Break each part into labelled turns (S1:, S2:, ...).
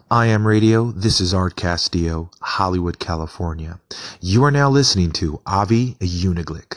S1: I Am Radio. This is Art Castillo, Hollywood, California. You are now listening to Avi Uniglick.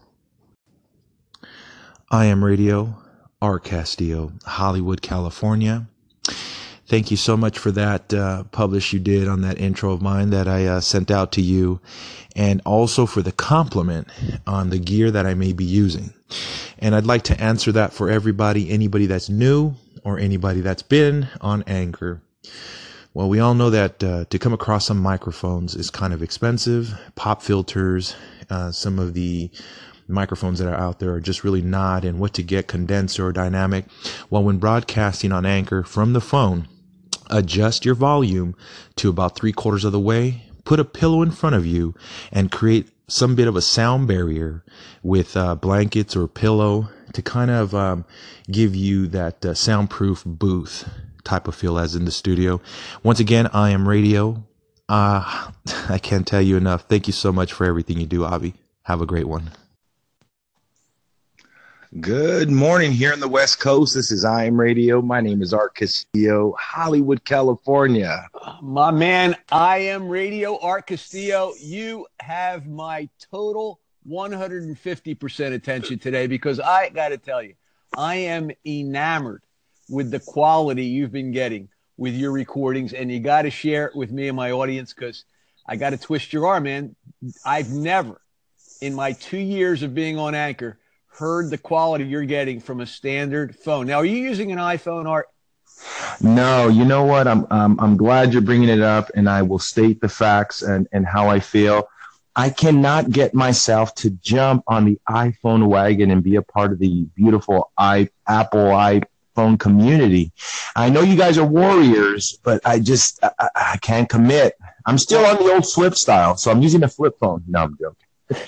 S1: I Am Radio, Art Castillo, Hollywood, California. Thank you so much for that publish you did on that intro of mine that I sent out to you, and also for the compliment on the gear that I may be using. And I'd like to answer that for everybody, anybody that's new or anybody that's been on Anchor. Well, we all know that to come across some microphones is kind of expensive. Pop filters, some of the microphones that are out there are just really not, and what to get, condenser or dynamic. Well, when broadcasting on Anchor from the phone, adjust your volume to about 3/4 of the way, put a pillow in front of you, and create some bit of a sound barrier with blankets or pillow to kind of give you that soundproof booth type of feel as in the studio. Once again, I Am Radio. I can't tell you enough. Thank you so much for everything you do, Avi. Have a great one.
S2: Good morning here in the West Coast. This is I Am Radio. My name is Art Castillo, Hollywood, California.
S3: My man, I Am Radio, Art Castillo. You have my total 150% attention today, because I got to tell you, I am enamored with the quality you've been getting with your recordings, and you got to share it with me and my audience, because I got to twist your arm, man. I've never, in my 2 years of being on Anchor, heard the quality you're getting from a standard phone. Now, are you using an iPhone, Art?
S2: No, you know what? I'm glad you're bringing it up, and I will state the facts and how I feel. I cannot get myself to jump on the iPhone wagon and be a part of the beautiful Apple iPhone community. I know you guys are warriors, but I can't commit. I'm still on the old flip style, so I'm using a flip phone. No, I'm joking.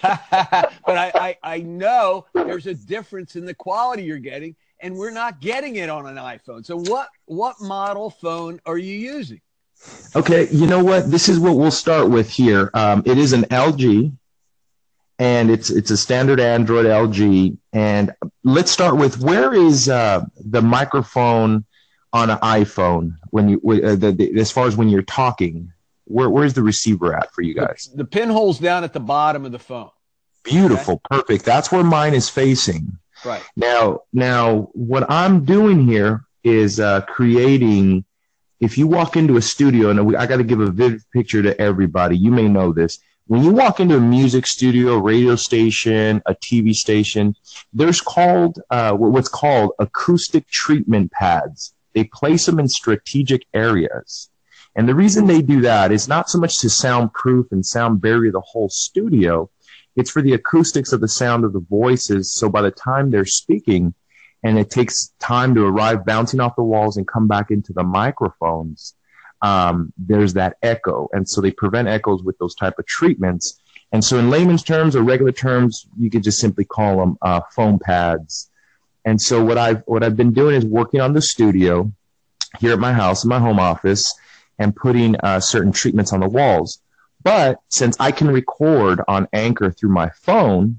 S3: But I know there's a difference in the quality you're getting, and we're not getting it on an iPhone. So what model phone are you using?
S2: Okay, you know what? This is what we'll start with here. It is an LG, and it's a standard Android LG. And let's start with, where is the microphone on an iPhone when you as far as when you're talking? Where's the receiver at for you guys?
S3: The pinhole's down at the bottom of the phone.
S2: Beautiful. Okay. Perfect. That's where mine is facing.
S3: Right.
S2: Now, what I'm doing here is creating, if you walk into a studio, and I got to give a vivid picture to everybody. You may know this. When you walk into a music studio, radio station, a TV station, there's what's called acoustic treatment pads. They place them in strategic areas. And the reason they do that is not so much to soundproof and sound barrier the whole studio. It's for the acoustics of the sound of the voices. So by the time they're speaking, and it takes time to arrive bouncing off the walls and come back into the microphones, there's that echo. And so they prevent echoes with those type of treatments. And so in layman's terms or regular terms, you could just simply call them foam pads. And so what I've been doing is working on the studio here at my house, in my home office, and putting certain treatments on the walls. But since I can record on Anchor through my phone,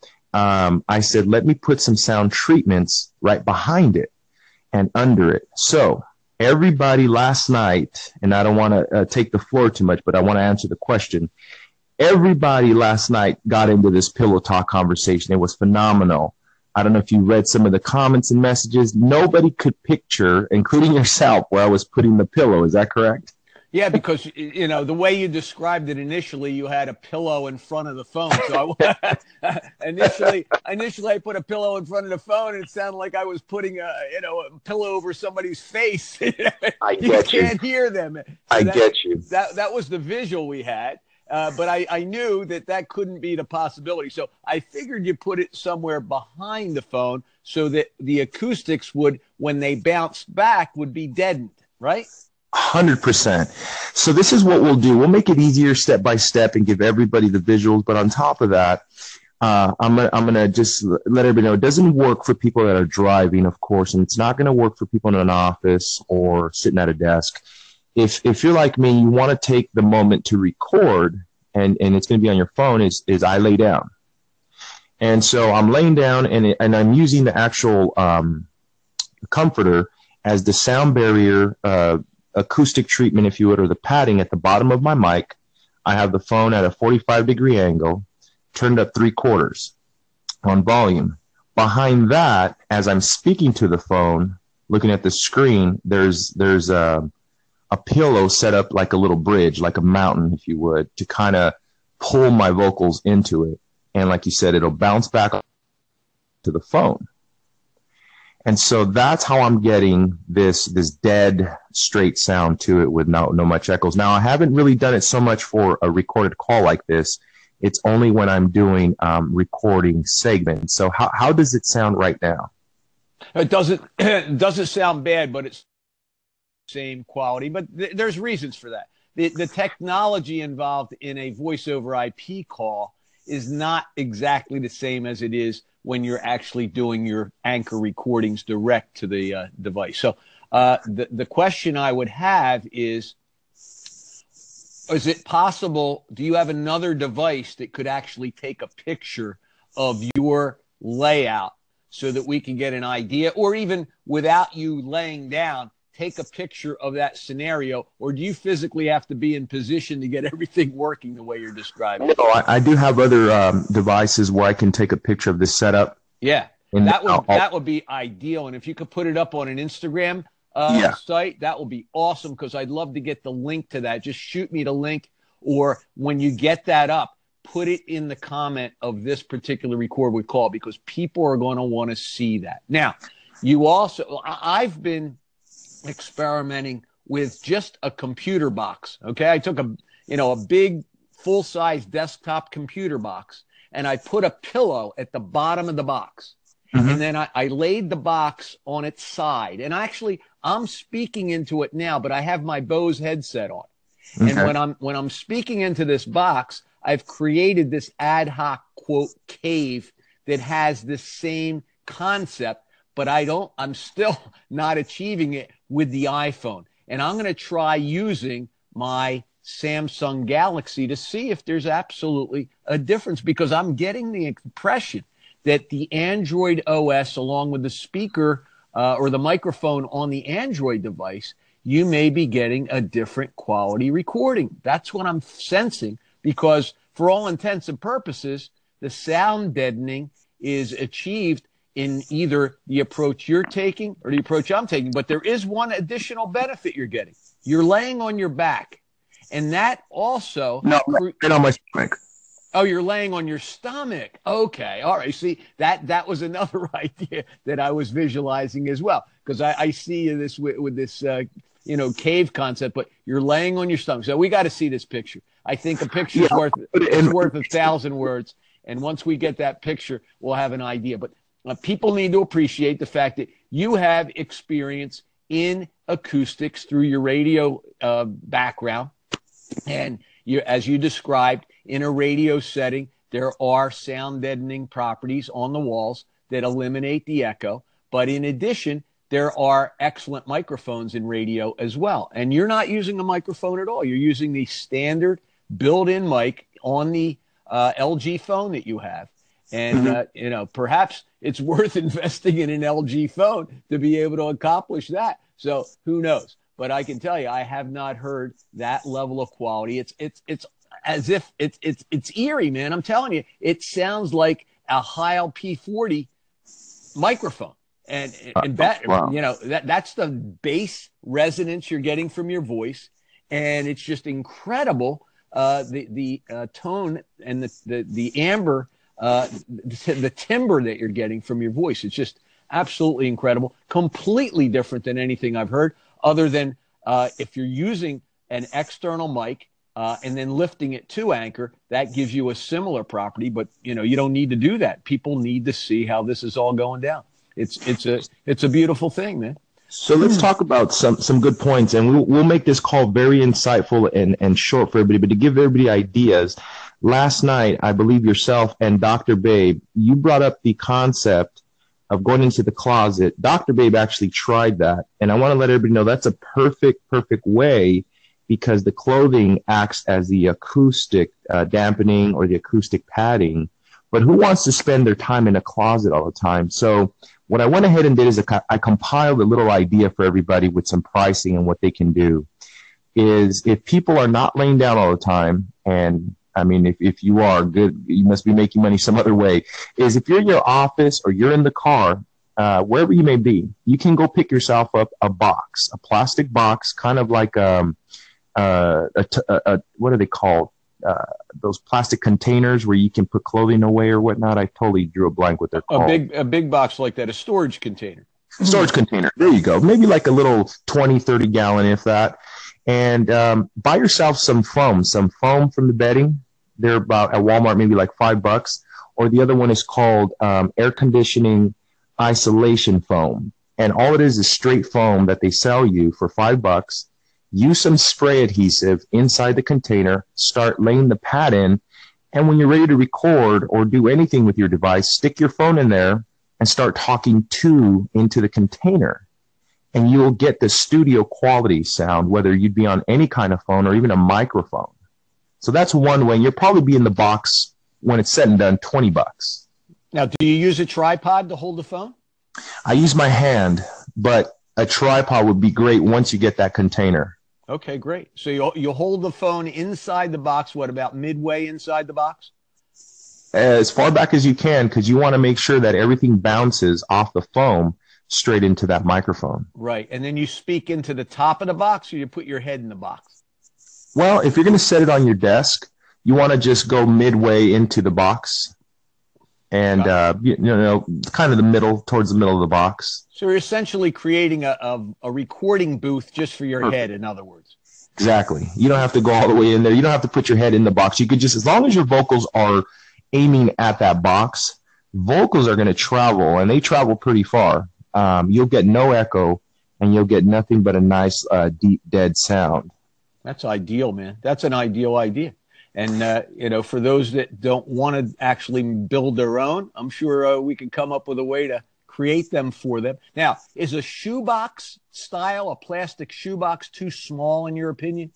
S2: I said, let me put some sound treatments right behind it and under it. So everybody last night, and I don't want to take the floor too much, but I want to answer the question. Everybody last night got into this pillow talk conversation. It was phenomenal. I don't know if you read some of the comments and messages. Nobody could picture, including yourself, where I was putting the pillow. Is that correct?
S3: Yeah, because, the way you described it initially, you had a pillow in front of the phone. So initially I put a pillow in front of the phone, and it sounded like I was putting a pillow over somebody's face.
S2: I get you.
S3: You can't hear them. So
S2: I get you.
S3: That was the visual we had. But I knew that couldn't be the possibility. So I figured you put it somewhere behind the phone so that the acoustics would, when they bounced back, would be deadened, right?
S2: 100%. So this is what we'll do. We'll make it easier step by step and give everybody the visuals. But on top of that, I'm gonna just let everybody know it doesn't work for people that are driving, of course, and it's not going to work for people in an office or sitting at a desk. If you're like me, you want to take the moment to record, and it's going to be on your phone, is I lay down. And so I'm laying down, and I'm using the actual comforter as the sound barrier acoustic treatment, if you would, or the padding at the bottom of my mic. I have the phone at a 45-degree angle, turned up 3/4 on volume. Behind that, as I'm speaking to the phone, looking at the screen, there's a pillow set up like a little bridge, like a mountain, if you would, to kind of pull my vocals into it. And like you said, it'll bounce back to the phone. And so that's how I'm getting this dead straight sound to it with no much echoes. Now, I haven't really done it so much for a recorded call like this. It's only when I'm doing recording segments. So how does it sound right now?
S3: It doesn't sound bad, but it's same quality. But there's reasons for that. The technology involved in a voice over IP call is not exactly the same as it is when you're actually doing your Anchor recordings direct to the device. So the question I would have is it possible, do you have another device that could actually take a picture of your layout so that we can get an idea, or even without you laying down, take a picture of that scenario? Or do you physically have to be in position to get everything working the way you're describing?
S2: No, I do have other devices where I can take a picture of this setup.
S3: Yeah, that would be ideal. And if you could put it up on an Instagram site, that would be awesome, because I'd love to get the link to that. Just shoot me the link, or when you get that up, put it in the comment of this particular record we call, because people are going to want to see that. Now, I've been experimenting with just a computer box. Okay, I took a big full-size desktop computer box, and I put a pillow at the bottom of the box. Mm-hmm. And then I laid the box on its side. And actually, I'm speaking into it now, but I have my Bose headset on. Okay. And when I'm speaking into this box, I've created this ad hoc, quote, cave that has the same concept, but I'm still not achieving it with the iPhone. And I'm going to try using my Samsung Galaxy to see if there's absolutely a difference, because I'm getting the impression that the Android OS, along with the speaker or the microphone on the Android device, you may be getting a different quality recording. That's what I'm sensing, because for all intents and purposes, the sound deadening is achieved in either the approach you're taking or the approach I'm taking. But there is one additional benefit you're getting. You're laying on your back. And that also...
S2: No, right on my stomach.
S3: Oh, you're laying on your stomach. Okay. All right. See, that was another idea that I was visualizing as well, because I see this with this, cave concept, but you're laying on your stomach. So we got to see this picture. I think a picture is worth 1,000 words. And once we get that picture, we'll have an idea. But people need to appreciate the fact that you have experience in acoustics through your radio background. And as you described, in a radio setting, there are sound deadening properties on the walls that eliminate the echo. But in addition, there are excellent microphones in radio as well. And you're not using a microphone at all. You're using the standard built-in mic on the LG phone that you have. And, perhaps it's worth investing in an LG phone to be able to accomplish that. So who knows? But I can tell you, I have not heard that level of quality. It's as if it's eerie, man. I'm telling you, it sounds like a Heil P40 microphone. And that, wow. That's the bass resonance you're getting from your voice. And it's just incredible. The tone and the amber, the timbre that you're getting from your voice. It's just absolutely incredible. Completely different than anything I've heard, other than if you're using an external mic and then lifting it to Anchor, that gives you a similar property. But you don't need to do that. People need to see how this is all going down. It's a beautiful thing, man.
S2: So let's talk about some good points, and we'll make this call very insightful and short for everybody. But to give everybody ideas, last night I believe yourself and Dr. Babe, you brought up the concept of going into the closet. Dr. Babe actually tried that, and I want to let everybody know that's a perfect way, because the clothing acts as the acoustic dampening or the acoustic padding. But who wants to spend their time in a closet all the time? So what I went ahead and did is I compiled a little idea for everybody with some pricing and what they can do. Is if people are not laying down all the time, and I mean, if you are good, you must be making money some other way, is if you're in your office or you're in the car, wherever you may be, you can go pick yourself up a box, a plastic box, kind of like what are they called? Those plastic containers where you can put clothing away or whatnot. I totally drew a blank what they're called.
S3: A big box like that, a storage container.
S2: Storage container. There you go. Maybe like a little 20, 30 gallon, if that. And buy yourself some foam from the bedding. They're about at Walmart, maybe like $5. Or the other one is called air conditioning isolation foam. And all it is straight foam that they sell you for $5. Use some spray adhesive inside the container, start laying the pad in, and when you're ready to record or do anything with your device, stick your phone in there and start talking into the container. And you'll get the studio quality sound, whether you'd be on any kind of phone or even a microphone. So that's one way. You'll probably be in the box when it's said and done, $20.
S3: Now, do you use a tripod to hold the phone?
S2: I use my hand, but a tripod would be great once you get that container.
S3: Okay, great. So you hold the phone inside the box, what, about midway inside the box?
S2: As far back as you can, because you want to make sure that everything bounces off the foam straight into that microphone.
S3: Right. And then you speak into the top of the box, or you put your head in the box?
S2: Well, if you're going to set it on your desk, you want to just go midway into the box and, kind of the middle, towards the middle of the box.
S3: So you're essentially creating a recording booth just for your head, in other words.
S2: Exactly. You don't have to go all the way in there. You don't have to put your head in the box. You could just, as long as your vocals are aiming at that box, vocals are going to travel, and they travel pretty far. You'll get no echo, and you'll get nothing but a nice, deep, dead sound.
S3: That's ideal, man. That's an ideal idea. And, for those that don't want to actually build their own, I'm sure we can come up with a way to create them for them. Now, is a shoebox style, a plastic shoebox, too small in your opinion?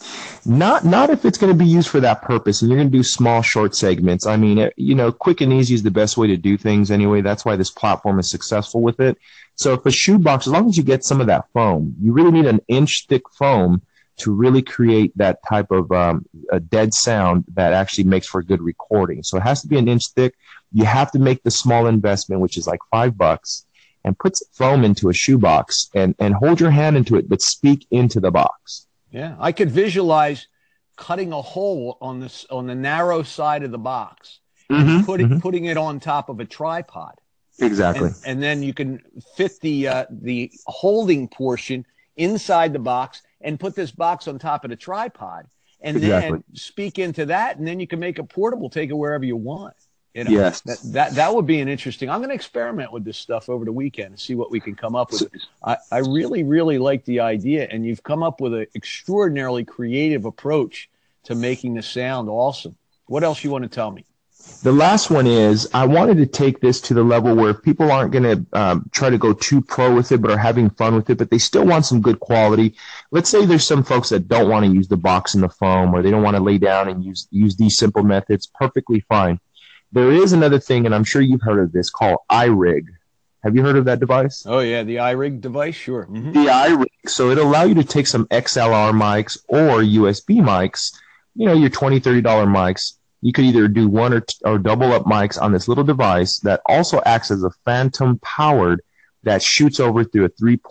S2: Not if it's going to be used for that purpose, and you're going to do small, short segments. I mean, quick and easy is the best way to do things anyway. That's why this platform is successful with it. So if a shoebox, as long as you get some of that foam, you really need an inch thick foam to really create that type of a dead sound that actually makes for a good recording. So it has to be an inch thick. You have to make the small investment, which is like $5, and put foam into a shoebox and hold your hand into it, but speak into the box.
S3: Yeah, I could visualize cutting a hole on the narrow side of the box, and putting it on top of a tripod.
S2: Exactly.
S3: And then you can fit the holding portion inside the box and put this box on top of the tripod, and then speak into that, and then you can make it portable, take it wherever you want.
S2: Yes.
S3: That would be an interesting. I'm going to experiment with this stuff over the weekend and see what we can come up with. I really, really like the idea, and you've come up with an extraordinarily creative approach to making the sound awesome. What else you want to tell me?
S2: The last one is I wanted to take this to the level where people aren't going to try to go too pro with it, but are having fun with it, but they still want some good quality. Let's say there's some folks that don't want to use the box and the foam, or they don't want to lay down and use these simple methods. Perfectly fine. There is another thing, and I'm sure you've heard of this, called iRig. Have you heard of that device?
S3: Oh, yeah, the iRig device, sure. Mm-hmm.
S2: The iRig. So it'll allow you to take some XLR mics or USB mics, your $20, $30 mics. You could either do one or double up mics on this little device that also acts as a phantom powered that shoots over through a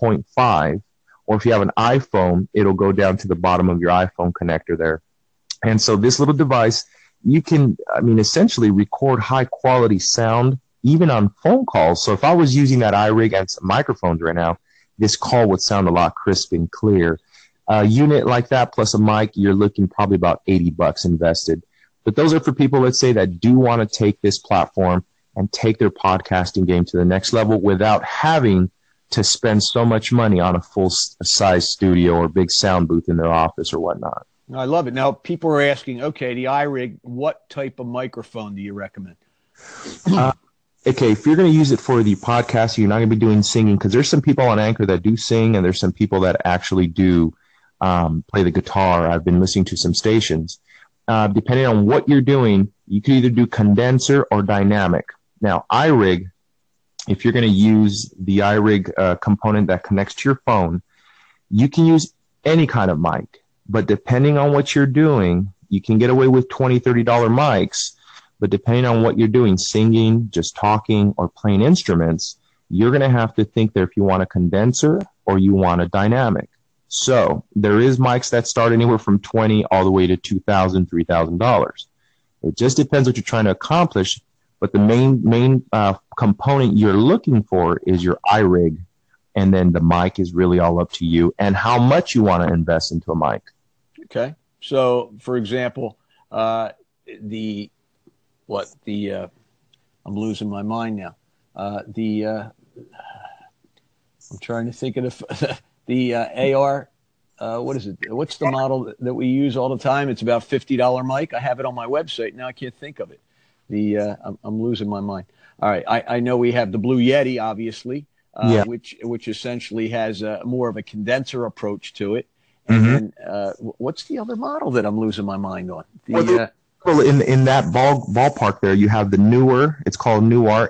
S2: 3.5. Or if you have an iPhone, it'll go down to the bottom of your iPhone connector there. And so this little device, you can, essentially record high quality sound even on phone calls. So if I was using that iRig and some microphones right now, this call would sound a lot crisp and clear. A unit like that plus a mic, you're looking probably about $80 invested. But those are for people, let's say, that do want to take this platform and take their podcasting game to the next level without having to spend so much money on a full-size studio or big sound booth in their office or whatnot.
S3: I love it. Now, people are asking, okay, the iRig, what type of microphone do you recommend?
S2: Okay, if you're going to use it for the podcast, you're not going to be doing singing, because there's some people on Anchor that do sing, and there's some people that actually do play the guitar. I've been listening to some stations. Depending on what you're doing, you can either do condenser or dynamic. Now, iRig if you're going to use the iRig component that connects to your phone, you can use any kind of mic. But depending on what you're doing, you can get away with $20, $30 mics. But depending on what you're doing, singing, just talking, or playing instruments, you're going to have to think there if you want a condenser or you want a dynamic. So there is mics that start anywhere from $20 all the way to $2,000, $3,000. It just depends what you're trying to accomplish. But the main component you're looking for is your iRig, and then the mic is really all up to you and how much you want to invest into a mic.
S3: Okay. So, for example, I'm losing my mind now. I'm trying to think of the AR. What is it? What's the model that we use all the time? It's about $50 mic. I have it on my website now. I can't think of it. I'm losing my mind. All right. I know we have the Blue Yeti, obviously, which essentially has more of a condenser approach to it. And then, what's the other model that I'm losing my mind on?
S2: Well, in that ballpark there, you have the Neewer. It's called Neewer,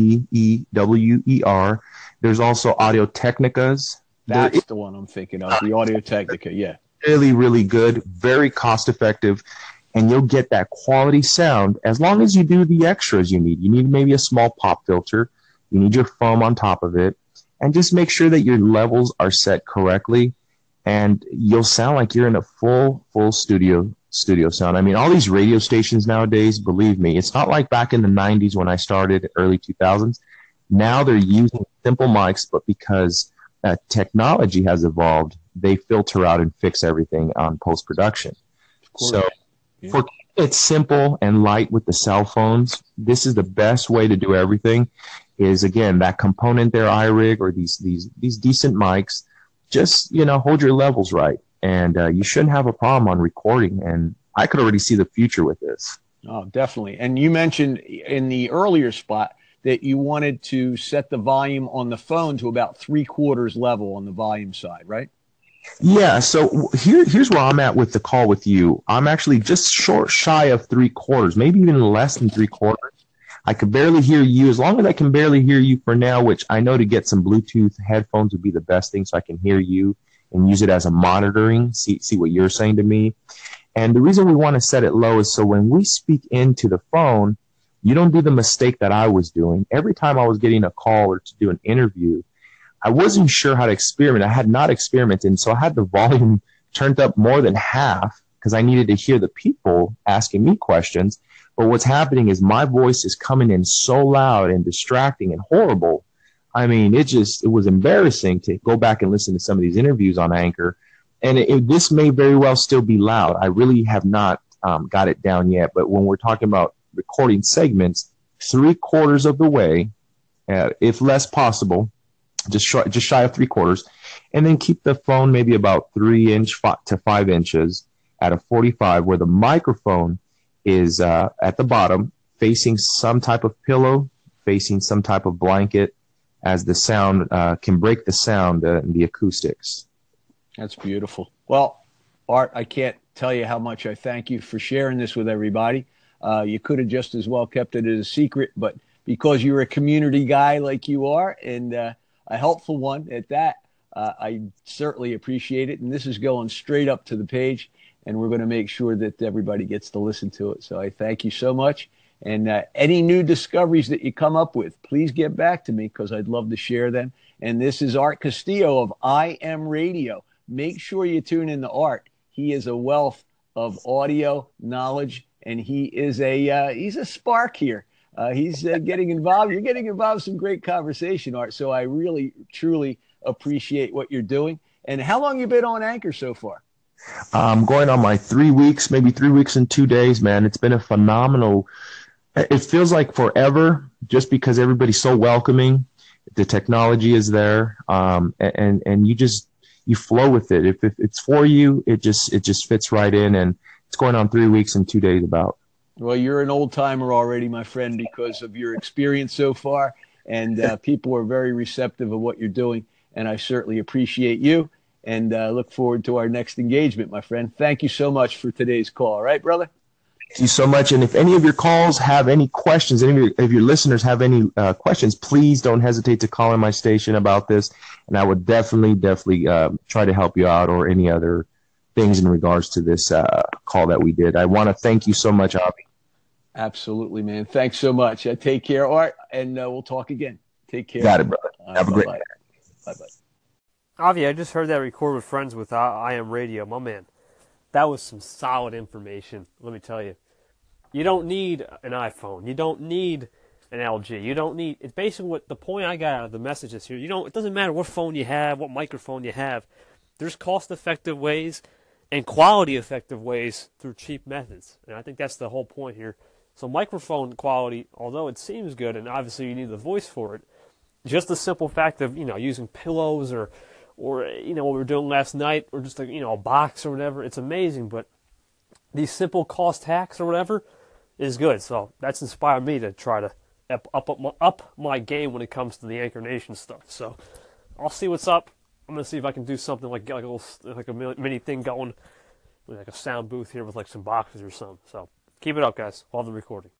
S2: Neewer. There's also Audio Technicas.
S3: That's the one I'm thinking of, the Audio Technica, yeah.
S2: Really, really good, very cost effective, and you'll get that quality sound as long as you do the extras you need. You need maybe a small pop filter. You need your foam on top of it, and just make sure that your levels are set correctly, and you'll sound like you're in a full studio sound. I mean, all these radio stations nowadays, believe me, it's not like back in the 90s when I started, early 2000s. Now they're using simple mics, but because technology has evolved, they filter out and fix everything on post-production. So for it's simple and light with the cell phones, this is the best way to do everything. Is again that component there, iRig, or these decent mics. Just hold your levels right, and you shouldn't have a problem on recording. And I could already see the future with this.
S3: Oh, definitely. And you mentioned in the earlier spot that you wanted to set the volume on the phone to about 3/4 level on the volume side, right?
S2: Yeah. So here's where I'm at with the call with you. I'm actually just shy of 3/4, maybe even less than 3/4. I could barely hear you. As long as I can barely hear you for now, which I know to get some Bluetooth headphones would be the best thing so I can hear you and use it as a monitoring, see what you're saying to me. And the reason we want to set it low is so when we speak into the phone, you don't do the mistake that I was doing. Every time I was getting a call or to do an interview, I wasn't sure how to experiment. I had not experimented, and so I had the volume turned up more than half because I needed to hear the people asking me questions. But what's happening is my voice is coming in so loud and distracting and horrible. I mean, it was embarrassing to go back and listen to some of these interviews on Anchor. And this may very well still be loud. I really have not got it down yet. But when we're talking about recording segments, 3/4 of the way, if less possible, just shy of 3/4, and then keep the phone maybe about 3 to 5 inches at a 45, where the microphone is at the bottom, facing some type of pillow, facing some type of blanket, as the sound can break the sound and the acoustics.
S3: That's beautiful. Well, Art, I can't tell you how much I thank you for sharing this with everybody. You could have just as well kept it as a secret, but because you're a community guy like you are, and a helpful one at that, I certainly appreciate it. And this is going straight up to the page, and we're going to make sure that everybody gets to listen to it. So I thank you so much. And any new discoveries that you come up with, please get back to me because I'd love to share them. And this is Art Castillo of I Am Radio. Make sure you tune in to Art. He is a wealth of audio knowledge, and he is he's a spark here. He's getting involved. You're getting involved in some great conversation, Art. So I really, truly appreciate what you're doing. And how long you been on Anchor so far?
S2: I'm going on my 3 weeks, maybe 3 weeks and 2 days, man. It's been a phenomenal. It feels like forever just because everybody's so welcoming. The technology is there, and you flow with it. If it's for you, it just fits right in, and it's going on 3 weeks and 2 days about.
S3: Well, you're an old timer already, my friend, because of your experience so far, and people are very receptive of what you're doing, and I certainly appreciate you, and look forward to our next engagement, my friend. Thank you so much for today's call. All right, brother?
S2: Thank you so much. And if any of your calls have any questions, any of your listeners have any questions, please don't hesitate to call in my station about this. And I would definitely try to help you out or any other things in regards to this call that we did. I want to thank you so much, Avi.
S3: Absolutely, man. Thanks so much. Take care, Art, and we'll talk again. Take care.
S2: Got it, brother. Have a great night.
S3: Bye-bye.
S4: Avi, I just heard that record with friends with I Am Radio. My man, that was some solid information, let me tell you. You don't need an iPhone. You don't need an LG. You don't need, it's basically what the point I got out of the messages here. It doesn't matter what phone you have, what microphone you have. There's cost-effective ways and quality-effective ways through cheap methods. And I think that's the whole point here. So microphone quality, although it seems good, and obviously you need the voice for it, just the simple fact of, using pillows or what we were doing last night, or just a box or whatever, it's amazing. But these simple cost hacks or whatever is good. So that's inspired me to try to up my game when it comes to the Anchor Nation stuff. So I'll see what's up. I'm gonna see if I can do something like a mini thing going, like a sound booth here with like some boxes or something. So keep it up, guys. Love the recording.